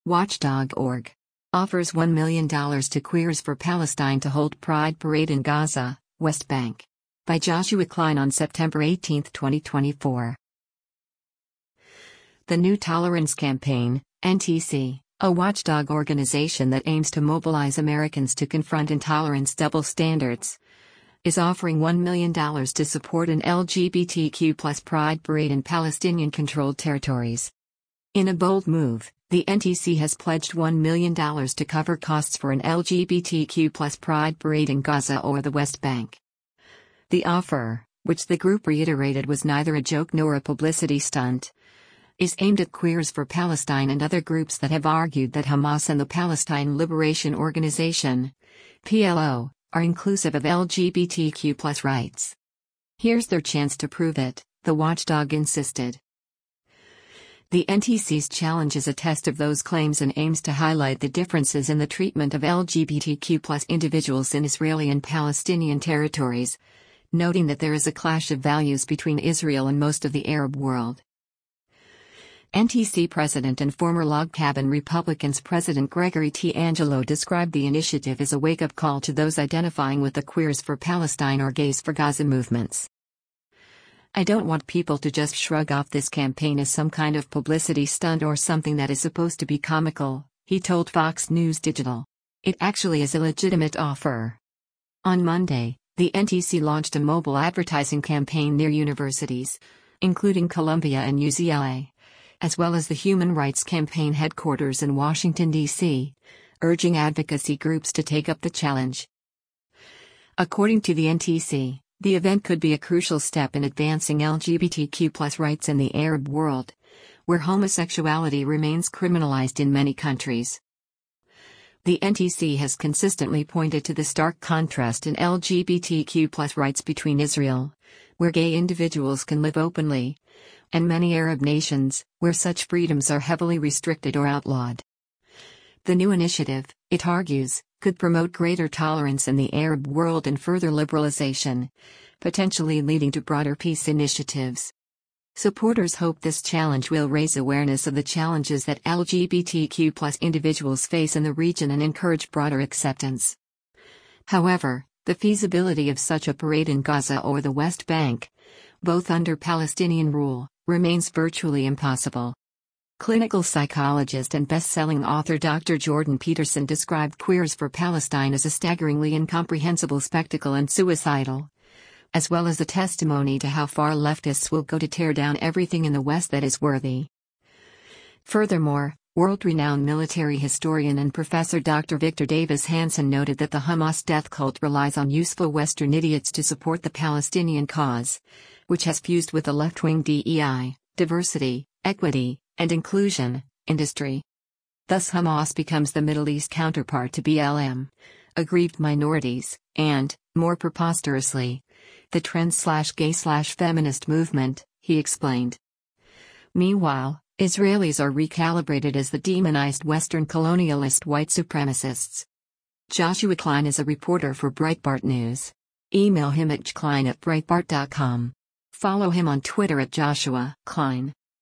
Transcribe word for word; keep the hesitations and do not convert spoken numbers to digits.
Watchdog dot org offers one million dollars to Queers for Palestine to hold Pride Parade in Gaza, West Bank. By Joshua Klein on September eighteenth, twenty twenty-four. The New Tolerance Campaign, N T C, a watchdog organization that aims to mobilize Americans to confront intolerance double standards, is offering one million dollars to support an L G B T Q plus pride parade in Palestinian-controlled territories. In a bold move, the N T C has pledged one million dollars to cover costs for an L G B T Q plus pride parade in Gaza or the West Bank. The offer, which the group reiterated was neither a joke nor a publicity stunt, is aimed at Queers for Palestine and other groups that have argued that Hamas and the Palestine Liberation Organization, P L O, are inclusive of L G B T Q plus rights. Here's their chance to prove it, the watchdog insisted. The N T C's challenge is a test of those claims and aims to highlight the differences in the treatment of L G B T Q plus individuals in Israeli and Palestinian territories, noting that there is a clash of values between Israel and most of the Arab world. N T C President and former Log Cabin Republicans President Gregory T. Angelo described the initiative as a wake-up call to those identifying with the Queers for Palestine or Gays for Gaza movements. "I don't want people to just shrug off this campaign as some kind of publicity stunt or something that is supposed to be comical," he told Fox News Digital. "It actually is a legitimate offer." On Monday, the N T C launched a mobile advertising campaign near universities, including Columbia and U C L A, as well as the Human Rights Campaign headquarters in Washington, D C, urging advocacy groups to take up the challenge. According to the N T C, the event could be a crucial step in advancing L G B T Q plus rights in the Arab world, where homosexuality remains criminalized in many countries. The N T C has consistently pointed to the stark contrast in L G B T Q plus rights between Israel, where gay individuals can live openly, and many Arab nations, where such freedoms are heavily restricted or outlawed. The new initiative, it argues, could promote greater tolerance in the Arab world and further liberalization, potentially leading to broader peace initiatives. Supporters hope this challenge will raise awareness of the challenges that L G B T Q plus individuals face in the region and encourage broader acceptance. However, the feasibility of such a parade in Gaza or the West Bank, both under Palestinian rule, remains virtually impossible. Clinical psychologist and best-selling author Doctor Jordan Peterson described Queers for Palestine as a staggeringly incomprehensible spectacle and suicidal, as well as a testimony to how far leftists will go to tear down everything in the West that is worthy. Furthermore, world-renowned military historian and professor Doctor Victor Davis Hanson noted that the Hamas death cult relies on useful Western idiots to support the Palestinian cause, which has fused with the left-wing D E I, diversity, equity, and inclusion industry. Thus Hamas becomes the Middle East counterpart to B L M, aggrieved minorities, and, more preposterously, the trans-gay-feminist movement, he explained. Meanwhile, Israelis are recalibrated as the demonized Western colonialist white supremacists. Joshua Klein is a reporter for Breitbart News. Email him at klein at breitbart dot com. Follow him on Twitter at Joshua Klein.